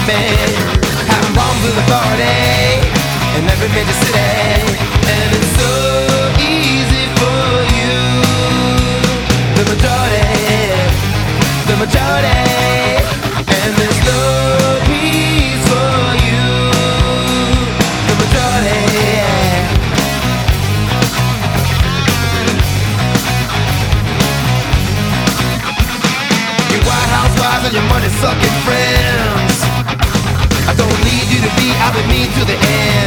men having problems with authority in every major city, and it's so easy for you, the majority, and there's no peace for you, the majority. Your White House wives and your money sucking friends, I don't need you to be, I'll be mean to the end.